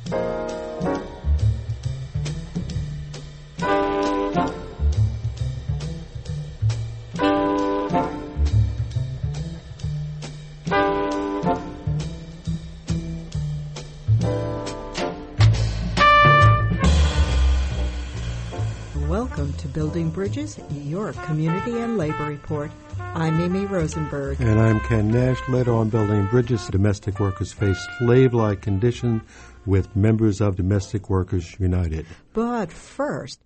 Welcome to Building Bridges, your community and labor report. I'm Mimi Rosenberg. And I'm Ken Nash. Later on Building Bridges, domestic workers face slave-like conditions with members of Domestic Workers United. But first,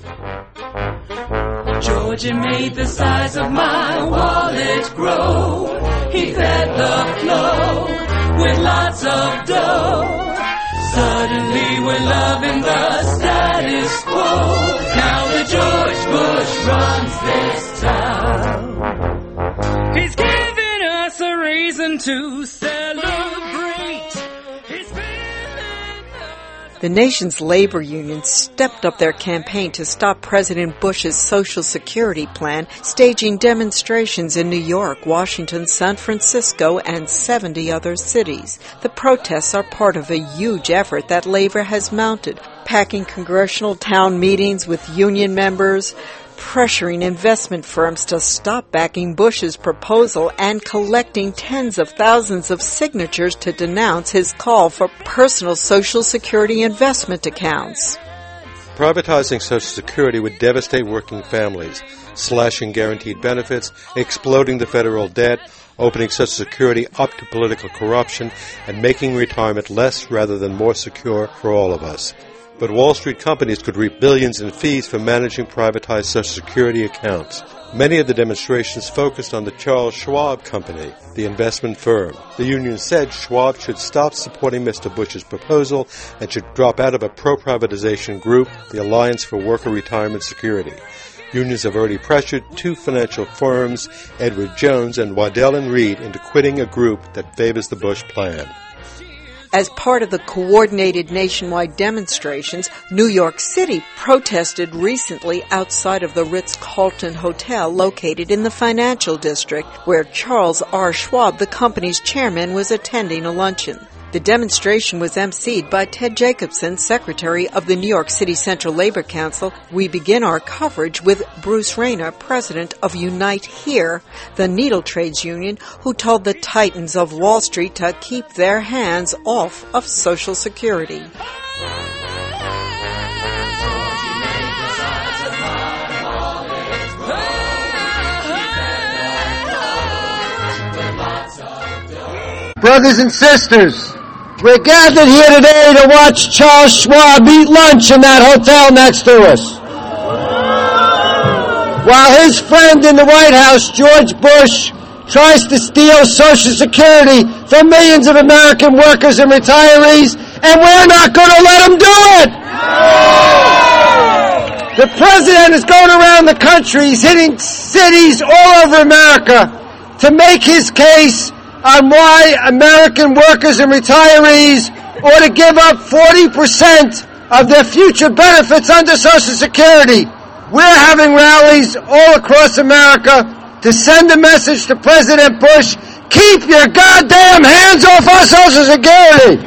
Georgia made the size of my wallet grow. He fed the flow with lots of dough. Suddenly we're loving the status quo. Now the George Bush runs this town. He's giving us a reason to celebrate. He's filling us. the nation's labor unions stepped up their campaign to stop President Bush's Social Security plan, staging demonstrations in New York, Washington, San Francisco, and 70 other cities. The protests are part of a huge effort that labor has mounted, packing congressional town meetings with union members, pressuring investment firms to stop backing Bush's proposal, and collecting tens of thousands of signatures to denounce his call for personal Social Security investment accounts. Privatizing Social Security would devastate working families, slashing guaranteed benefits, exploding the federal debt, opening Social Security up to political corruption, and making retirement less rather than more secure for all of us. But Wall Street companies could reap billions in fees for managing privatized Social Security accounts. Many of the demonstrations focused on the Charles Schwab Company, the investment firm. The union said Schwab should stop supporting Mr. Bush's proposal and should drop out of a pro-privatization group, the Alliance for Worker Retirement Security. Unions have already pressured two financial firms, Edward Jones and Waddell & Reed, into quitting a group that favors the Bush plan. As part of the coordinated nationwide demonstrations, New York City protested recently outside of the Ritz-Carlton Hotel located in the financial district, where Charles R. Schwab, the company's chairman, was attending a luncheon. The demonstration was emceed by Ted Jacobson, secretary of the New York City Central Labor Council. We begin our coverage with Bruce Rayner, president of Unite Here, the needle trades union, who told the titans of Wall Street to keep their hands off of Social Security. Brothers and sisters, we're gathered here today to watch Charles Schwab eat lunch in that hotel next to us. While his friend in the White House, George Bush, tries to steal Social Security from millions of American workers and retirees, and we're not going to let him do it! The president is going around the country, he's hitting cities all over America to make his case on why American workers and retirees ought to give up 40% of their future benefits under Social Security. We're having rallies all across America to send a message to President Bush: keep your goddamn hands off our Social Security!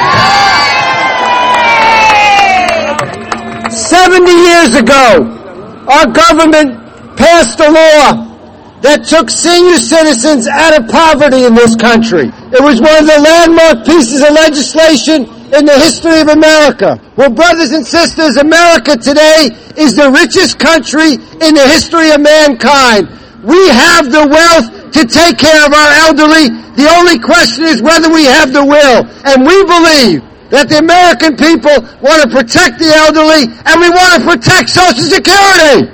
70 years ago, our government passed a law that took senior citizens out of poverty in this country. It was one of the landmark pieces of legislation in the history of America. Well, brothers and sisters, America today is the richest country in the history of mankind. We have the wealth to take care of our elderly. The only question is whether we have the will. And we believe that the American people want to protect the elderly, and we want to protect Social Security.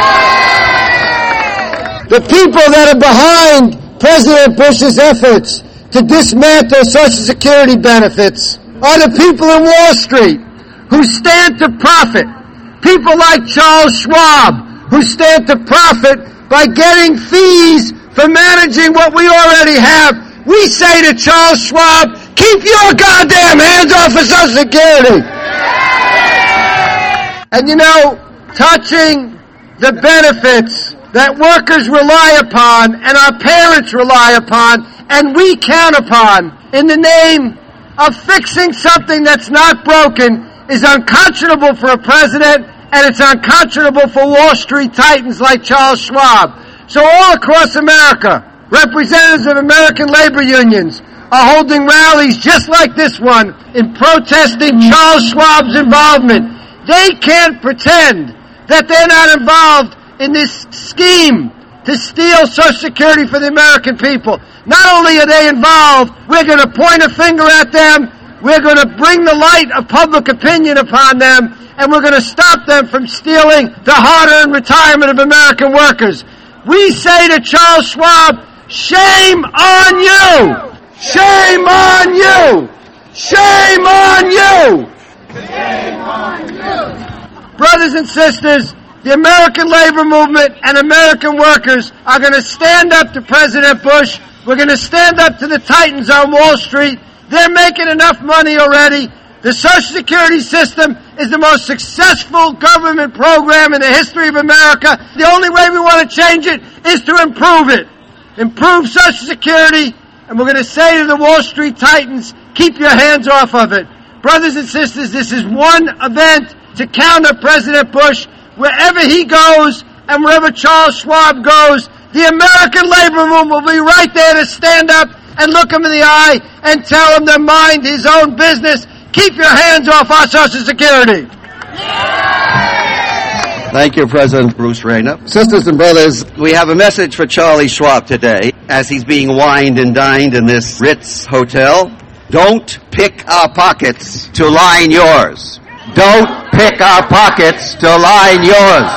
The people that are behind President Bush's efforts to dismantle Social Security benefits are the people in Wall Street who stand to profit. People like Charles Schwab who stand to profit by getting fees for managing what we already have. We say to Charles Schwab, keep your goddamn hands off of Social Security. And you know, touching the benefits that workers rely upon and our parents rely upon and we count upon in the name of fixing something that's not broken is unconscionable for a president, and it's unconscionable for Wall Street titans like Charles Schwab. So all across America, representatives of American labor unions are holding rallies just like this one in protesting Charles Schwab's involvement. They can't pretend that they're not involved in this scheme to steal Social Security for the American people. Not only are they involved, we're going to point a finger at them, we're going to bring the light of public opinion upon them, and we're going to stop them from stealing the hard-earned retirement of American workers. We say to Charles Schwab, shame on you! Shame on you! Shame on you! Shame on you! Brothers and sisters, the American labor movement and American workers are going to stand up to President Bush. We're going to stand up to the titans on Wall Street. They're making enough money already. The Social Security system is the most successful government program in the history of America. The only way we want to change it is to improve it. Improve Social Security, and we're going to say to the Wall Street titans, keep your hands off of it. Brothers and sisters, this is one event to counter President Bush. Wherever he goes and wherever Charles Schwab goes, the American labor movement will be right there to stand up and look him in the eye and tell him to mind his own business. Keep your hands off our Social Security. Thank you, President Bruce Rayner. Sisters and brothers, we have a message for Charlie Schwab today as he's being wined and dined in this Ritz hotel. Don't pick our pockets to line yours. Don't pick our pockets to line yours.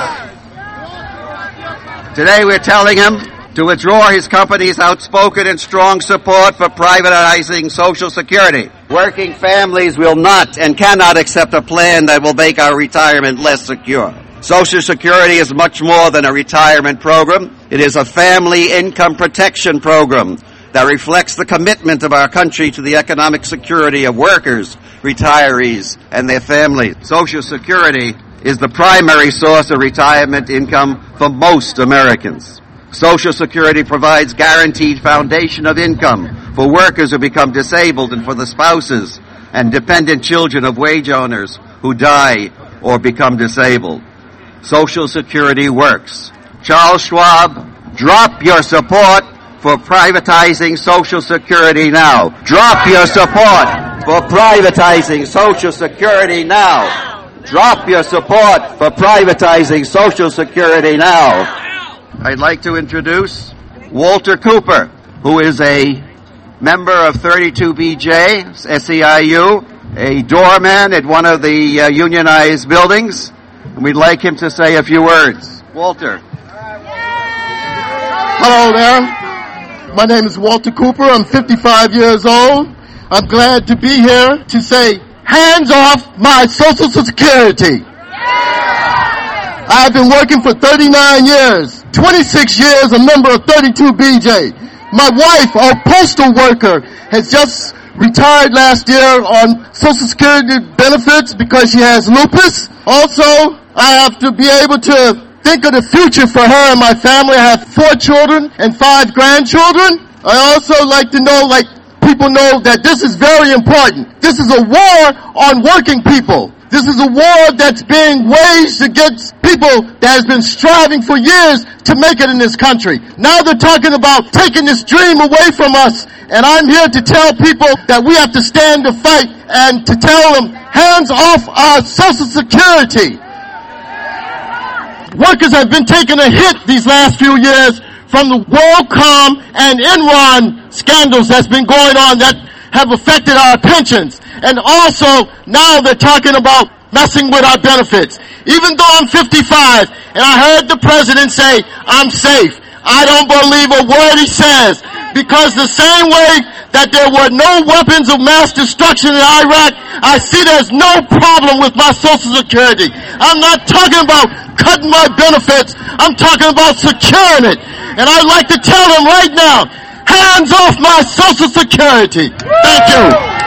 Today we're telling him to withdraw his company's outspoken and strong support for privatizing Social Security. Working families will not and cannot accept a plan that will make our retirement less secure. Social Security is much more than a retirement program. It is a family income protection program that reflects the commitment of our country to the economic security of workers, retirees, and their families. Social Security is the primary source of retirement income for most Americans. Social Security provides guaranteed foundation of income for workers who become disabled and for the spouses and dependent children of wage owners who die or become disabled. Social Security works. Charles Schwab, drop your support for privatizing Social Security now. Drop your support for privatizing Social Security now. Drop your support for privatizing Social Security now. I'd like to introduce Walter Cooper, who is a member of 32BJ, SEIU, a doorman at one of the unionized buildings. And we'd like him to say a few words. Walter. Hello there. My name is Walter Cooper. I'm 55 years old. I'm glad to be here to say, hands off my Social Security. I've been working for 39 years, 26 years a member of 32BJ. My wife, a postal worker, has just retired last year on Social Security benefits because she has lupus. Also, I have to be able to think of the future for her and my family. I have 4 children and 5 grandchildren. I also like to know, people know that this is very important. This is a war on working people. This is a war that's being waged against people that has been striving for years to make it in this country. Now they're talking about taking this dream away from us. And I'm here to tell people that we have to stand to fight and to tell them, hands off our Social Security. Workers have been taking a hit these last few years from the WorldCom and Enron scandals that's been going on that have affected our pensions. And also, now they're talking about messing with our benefits. Even though I'm 55, and I heard the president say, I'm safe, I don't believe a word he says. Because the same way that there were no weapons of mass destruction in Iraq, I see there's no problem with my Social Security. I'm not talking about cutting my benefits. I'm talking about securing it. And I'd like to tell them right now, hands off my Social Security. Thank you.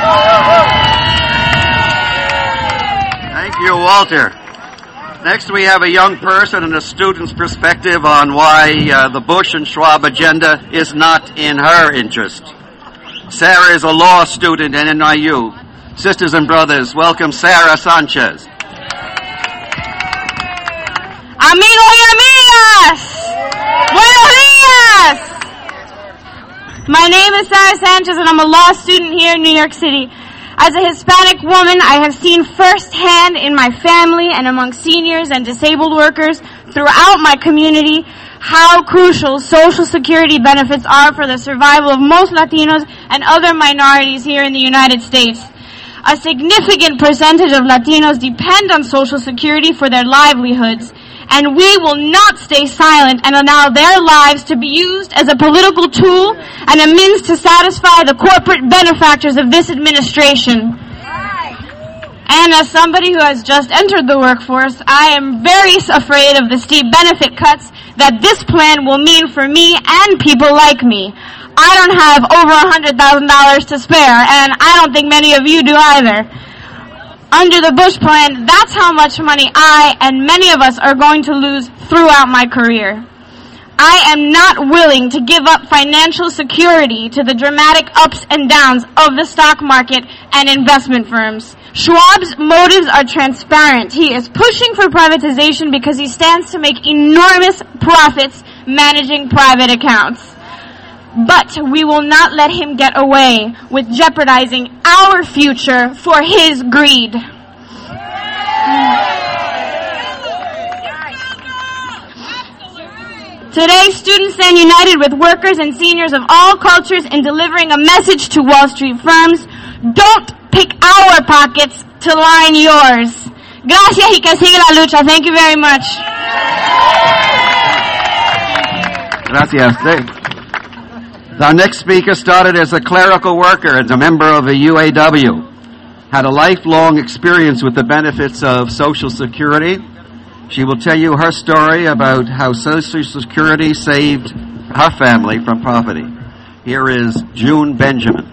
Thank you, Walter. Next, we have a young person and a student's perspective on why the Bush and Schwab agenda is not in her interest. Sarah is a law student at NIU. Sisters and brothers, welcome Sarah Sanchez. Amigos y amigas, buenos dias. My name is Sarah Sanchez and I'm a law student here in New York City. As a Hispanic woman, I have seen firsthand in my family and among seniors and disabled workers throughout my community how crucial Social Security benefits are for the survival of most Latinos and other minorities here in the United States. A significant percentage of Latinos depend on Social Security for their livelihoods, and we will not stay silent and allow their lives to be used as a political tool and a means to satisfy the corporate benefactors of this administration. And as somebody who has just entered the workforce, I am very afraid of the steep benefit cuts that this plan will mean for me and people like me. I don't have over $100,000 to spare, and I don't think many of you do either. Under the Bush plan, that's how much money I and many of us are going to lose throughout my career. I am not willing to give up financial security to the dramatic ups and downs of the stock market and investment firms. Schwab's motives are transparent. He is pushing for privatization because he stands to make enormous profits managing private accounts. But we will not let him get away with jeopardizing our future for his greed. Today, students stand united with workers and seniors of all cultures in delivering a message to Wall Street firms. Don't pick our pockets to line yours. Gracias y que siga la lucha. Thank you very much. Gracias. Our next speaker started as a clerical worker and a member of the UAW. Had a lifelong experience with the benefits of Social Security. She will tell you her story about how Social Security saved her family from poverty. Here is June Benjamin.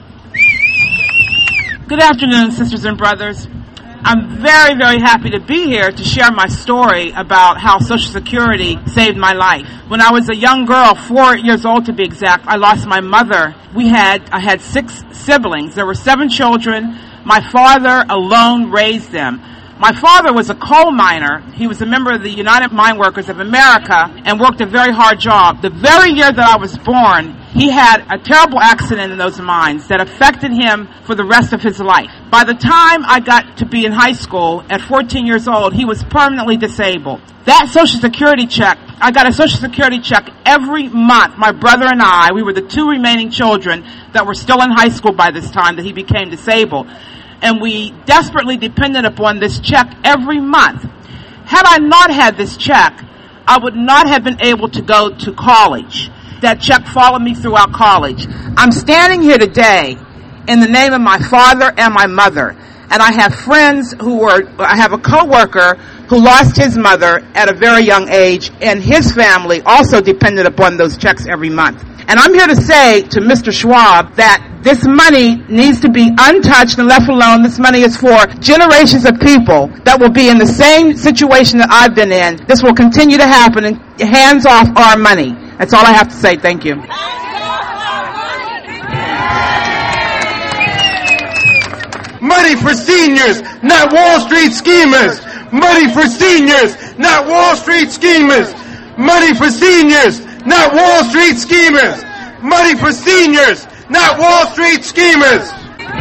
Good afternoon, sisters and brothers. I'm very, very happy to be here to share my story about how Social Security saved my life. When I was a young girl, 4 years old to be exact, I lost my mother. I had 6 siblings. There were 7 children. My father alone raised them. My father was a coal miner. He was a member of the United Mine Workers of America and worked a very hard job. The very year that I was born, he had a terrible accident in those mines that affected him for the rest of his life. By the time I got to be in high school, at 14 years old, he was permanently disabled. That Social Security check, I got a Social Security check every month. My brother and I, we were the 2 remaining children that were still in high school by this time that he became disabled. And we desperately depended upon this check every month. Had I not had this check, I would not have been able to go to college. That check followed me throughout college. I'm standing here today in the name of my father and my mother. And I have friends I have a coworker who lost his mother at a very young age, and his family also depended upon those checks every month. And I'm here to say to Mr. Schwab that this money needs to be untouched and left alone. This money is for generations of people that will be in the same situation that I've been in. This will continue to happen, and hands off our money. That's all I have to say. Thank you. Money for seniors, not Wall Street schemers. Money for seniors, not Wall Street schemers. Money for seniors, not Wall Street schemers. Money for seniors, not Wall Street schemers.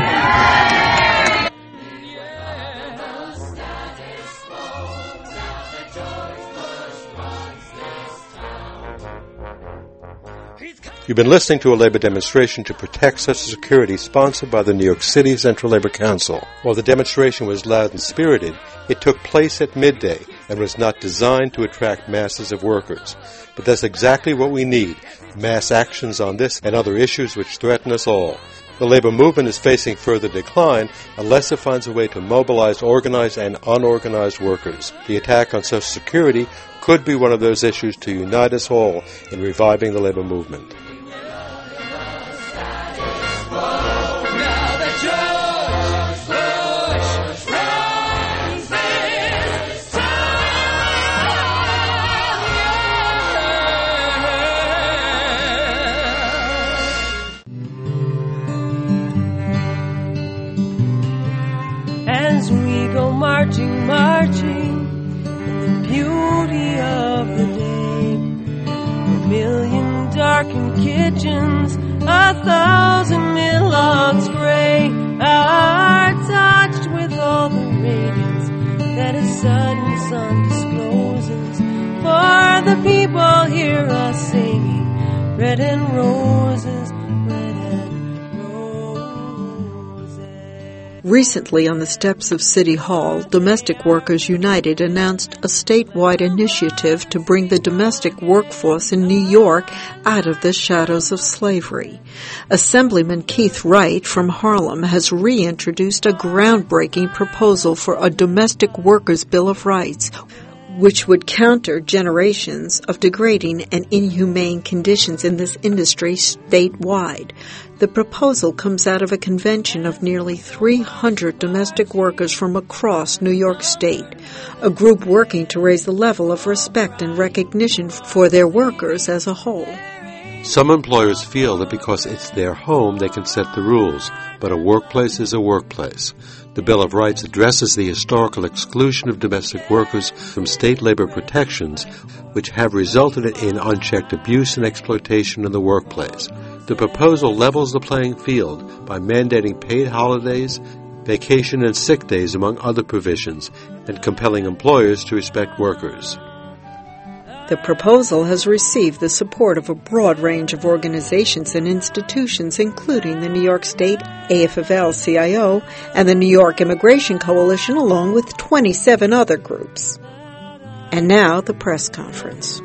You've been listening to a labor demonstration to protect Social Security sponsored by the New York City Central Labor Council. While the demonstration was loud and spirited, it took place at midday and was not designed to attract masses of workers. But that's exactly what we need, mass actions on this and other issues which threaten us all. The labor movement is facing further decline unless it finds a way to mobilize organized and unorganized workers. The attack on Social Security could be one of those issues to unite us all in reviving the labor movement. go marching, marching in the beauty of the day. A million darkened kitchens, 1,000 logs gray are touched with all the radiance that a sudden sun discloses. For the people hear us singing red and roses, red and roses. Recently, on the steps of City Hall, Domestic Workers United announced a statewide initiative to bring the domestic workforce in New York out of the shadows of slavery. Assemblyman Keith Wright from Harlem has reintroduced a groundbreaking proposal for a Domestic Workers' Bill of Rights, which would counter generations of degrading and inhumane conditions in this industry statewide. The proposal comes out of a convention of nearly 300 domestic workers from across New York State, a group working to raise the level of respect and recognition for their workers as a whole. Some employers feel that because it's their home, they can set the rules, but a workplace is a workplace. The Bill of Rights addresses the historical exclusion of domestic workers from state labor protections, which have resulted in unchecked abuse and exploitation in the workplace. The proposal levels the playing field by mandating paid holidays, vacation and sick days, among other provisions, and compelling employers to respect workers. The proposal has received the support of a broad range of organizations and institutions, including the New York State AFL-CIO and the New York Immigration Coalition, along with 27 other groups. And now, the press conference.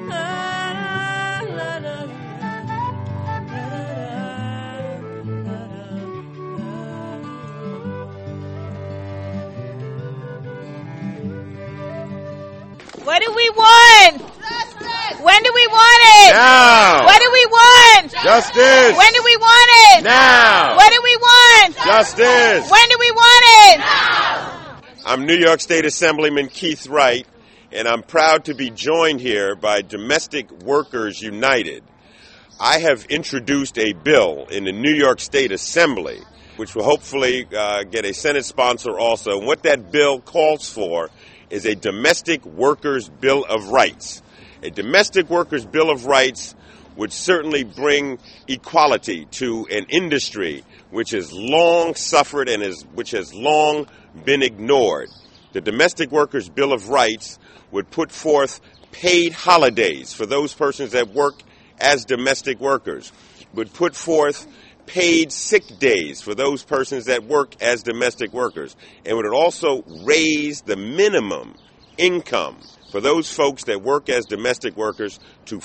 What do we want? Justice. When do we want it? Now. What do we want? Justice. When do we want it? Now. What do we want? Justice. When do we want it? Now. I'm New York State Assemblyman Keith Wright, and I'm proud to be joined here by Domestic Workers United. I have introduced a bill in the New York State Assembly, which will hopefully get a Senate sponsor also. And what that bill calls for is a Domestic Workers' Bill of Rights. A Domestic Workers' Bill of Rights would certainly bring equality to an industry which has long suffered and which has long been ignored. The Domestic Workers' Bill of Rights would put forth paid holidays for those persons that work as domestic workers, would put forth paid sick days for those persons that work as domestic workers, and would also raise the minimum income for those folks that work as domestic workers to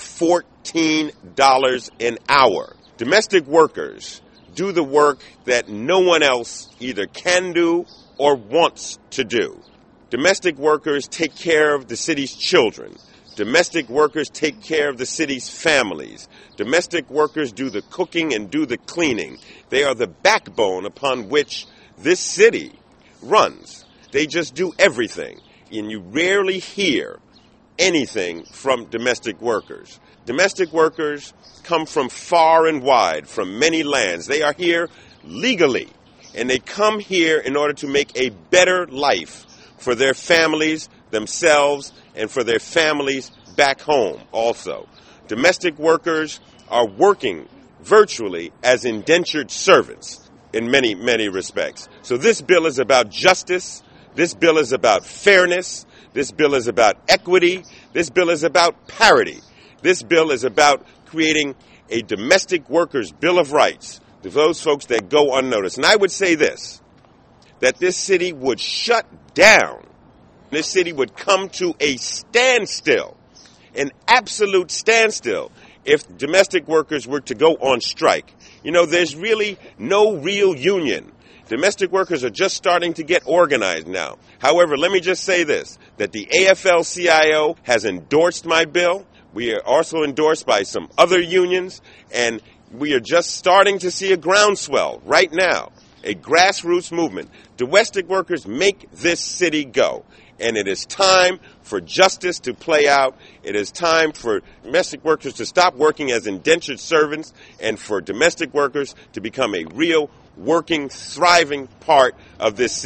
$14 an hour. Domestic workers do the work that no one else either can do or wants to do. Domestic workers take care of the city's children. Domestic workers take care of the city's families. Domestic workers do the cooking and do the cleaning. They are the backbone upon which this city runs. They just do everything, and you rarely hear anything from domestic workers. Domestic workers come from far and wide, from many lands. They are here legally, and they come here in order to make a better life for their families, themselves, and for their families back home also. Domestic workers are working virtually as indentured servants in many, many respects. So this bill is about justice. This bill is about fairness. This bill is about equity. This bill is about parity. This bill is about creating a Domestic Workers' Bill of Rights to those folks that go unnoticed. And I would say this, that this city would shut down. This city would come to a standstill, an absolute standstill, if domestic workers were to go on strike. You know, there's really no real union. Domestic workers are just starting to get organized now. However, let me just say this, that the AFL-CIO has endorsed my bill. We are also endorsed by some other unions, and we are just starting to see a groundswell right now, a grassroots movement. Domestic workers make this city go. And it is time for justice to play out. It is time for domestic workers to stop working as indentured servants and for domestic workers to become a real, working, thriving part of this city.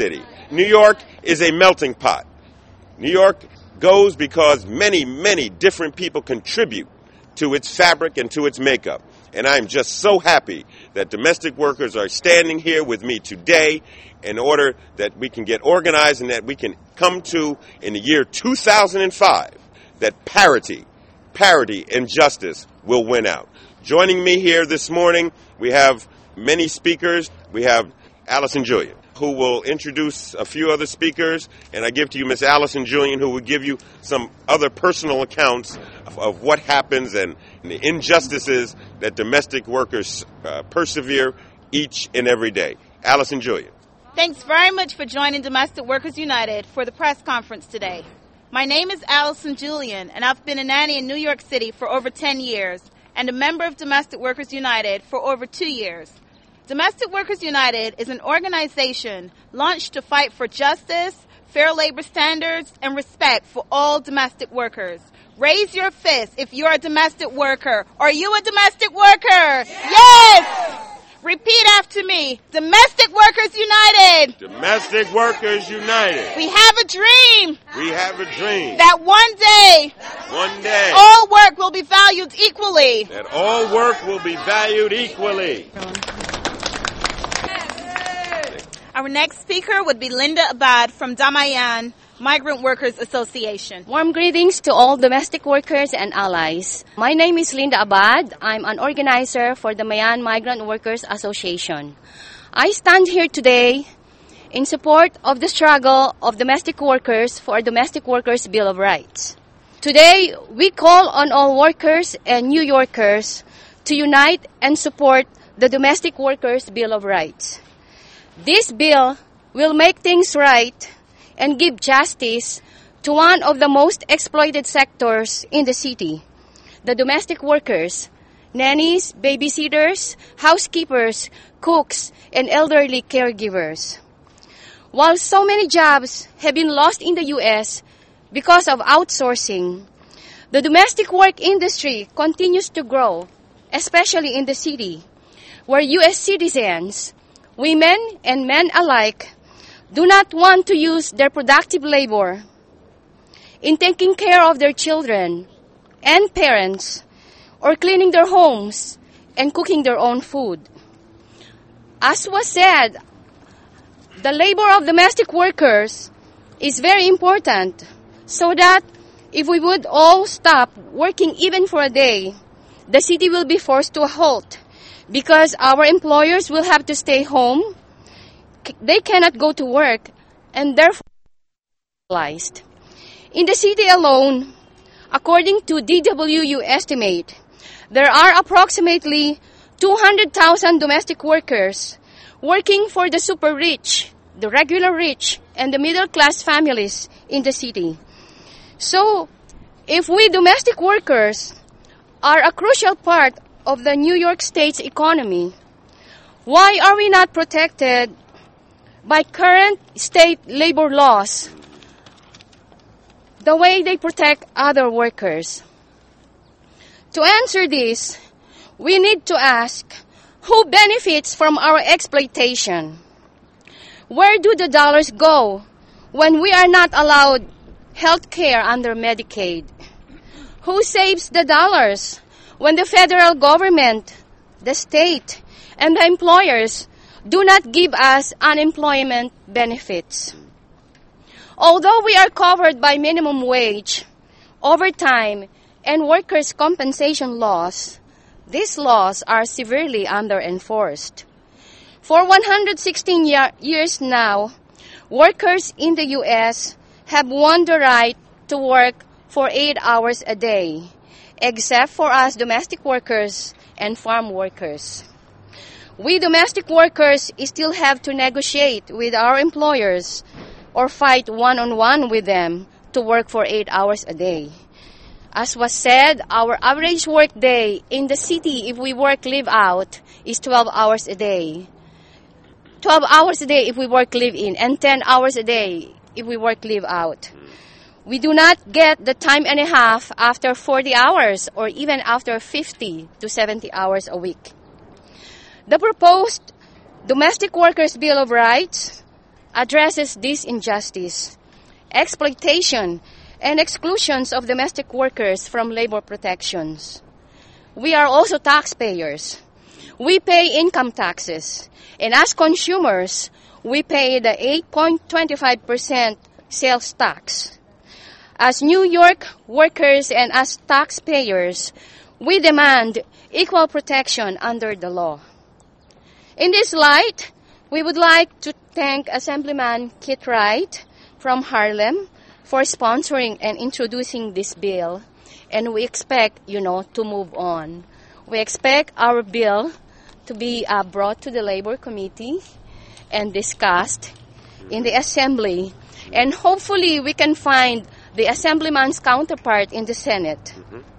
New York is a melting pot. New York goes because many, many different people contribute to its fabric and to its makeup. And I'm just so happy that domestic workers are standing here with me today in order that we can get organized and that we can come to, in the year 2005, that parity and justice will win out. Joining me here this morning, we have many speakers. We have Allison Julian, who will introduce a few other speakers, and I give to you Miss Allison Julian, who will give you some other personal accounts of what happens and the injustices that domestic workers persevere each and every day. Allison Julian. Thanks very much for joining Domestic Workers United for the press conference today. My name is Allison Julian, and I've been a nanny in New York City for over 10 years and a member of Domestic Workers United for over 2 years. Domestic Workers United is an organization launched to fight for justice, fair labor standards, and respect for all domestic workers. Raise your fist if you're a domestic worker. Are you a domestic worker? Yes! Repeat after me. Domestic Workers United. Domestic Workers United. We have a dream. We have a dream. That one day. All work will be valued equally. That all work will be valued equally. Our next speaker would be Linda Abad from Damayan Migrant Workers Association. Warm greetings to all domestic workers and allies. My name is Linda Abad. I'm an organizer for the Damayan Migrant Workers Association. I stand here today in support of the struggle of domestic workers for a Domestic Workers Bill of Rights. Today, we call on all workers and New Yorkers to unite and support the Domestic Workers Bill of Rights. This bill will make things right and give justice to one of the most exploited sectors in the city, the domestic workers, nannies, babysitters, housekeepers, cooks, and elderly caregivers. While so many jobs have been lost in the U.S. because of outsourcing, the domestic work industry continues to grow, especially in the city, where U.S. citizens, women and men alike, do not want to use their productive labor in taking care of their children and parents or cleaning their homes and cooking their own food. As was said, the labor of domestic workers is very important so that if we would all stop working even for a day, the city will be forced to a halt because our employers will have to stay home. They cannot go to work, and therefore paralyzed. In the city alone, according to DWU estimate, there are approximately 200,000 domestic workers working for the super rich, the regular rich, and the middle class families in the city. So, if we domestic workers are a crucial part of the New York State's economy, why are we not protected by current state labor laws the way they protect other workers? To answer this, we need to ask, who benefits from our exploitation? Where do the dollars go when we are not allowed health care under Medicaid? Who saves the dollars when the federal government, the state, and the employers do not give us unemployment benefits? Although we are covered by minimum wage, overtime, and workers' compensation laws, these laws are severely under-enforced. For 116 years now, workers in the U.S. have won the right to work for 8 hours a day, except for us domestic workers and farm workers. We domestic workers still have to negotiate with our employers or fight one-on-one with them to work for 8 hours a day. As was said, our average work day in the city, if we work live out, is 12 hours a day. 12 hours a day if we work live in, and 10 hours a day if we work live out. We do not get the time and a half after 40 hours or even after 50 to 70 hours a week. The proposed Domestic Workers Bill of Rights, addresses this injustice, exploitation, and exclusions of domestic workers from labor protections. We are also taxpayers. We pay income taxes, and as consumers, we pay the 8.25% sales tax. As New York workers and as taxpayers, we demand equal protection under the law. In this light, we would like to thank Assemblyman Kit Wright from Harlem for sponsoring and introducing this bill, and we expect, to move on. We expect our bill to be brought to the Labor Committee and discussed in the Assembly, and hopefully we can find the Assemblyman's counterpart in the Senate.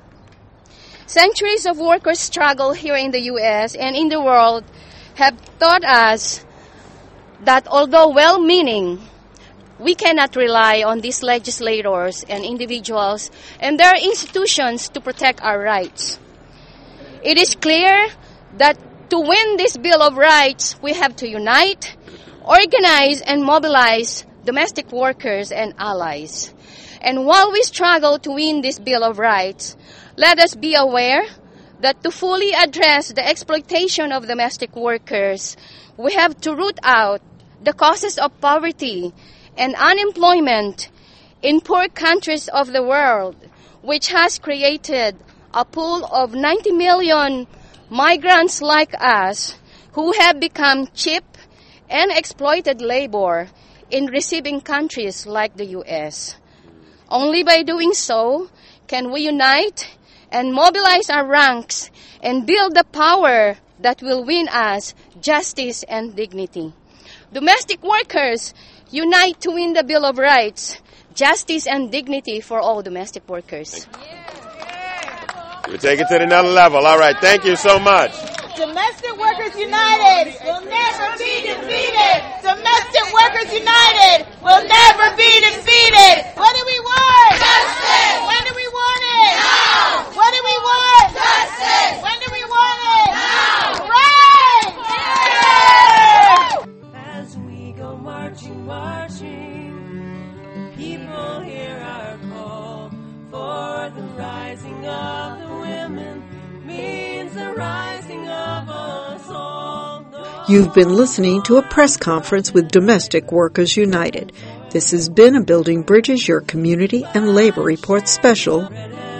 Centuries of workers' struggle here in the U.S. and in the world have taught us that although well-meaning, we cannot rely on these legislators and individuals and their institutions to protect our rights. It is clear that to win this Bill of Rights, we have to unite, organize, and mobilize domestic workers and allies. And while we struggle to win this Bill of Rights, let us be aware that to fully address the exploitation of domestic workers, we have to root out the causes of poverty and unemployment in poor countries of the world, which has created a pool of 90 million migrants like us who have become cheap and exploited labor in receiving countries like the U.S. Only by doing so can we unite and mobilize our ranks and build the power that will win us justice and dignity. Domestic workers, unite to win the Bill of Rights, justice and dignity for all domestic workers. We take it to another level. All right, thank you so much. Domestic Workers United will never be defeated. Domestic Workers United will never be defeated. What do we want? Justice. When do we want it? Now. What do we want? Justice. When do we want it? Now. Right. Yeah. As we go marching, people hear our call for the rising of the women. Means the rising of us all. You've been listening to a press conference with Domestic Workers United. This has been a Building Bridges, Your Community and Labor Report special.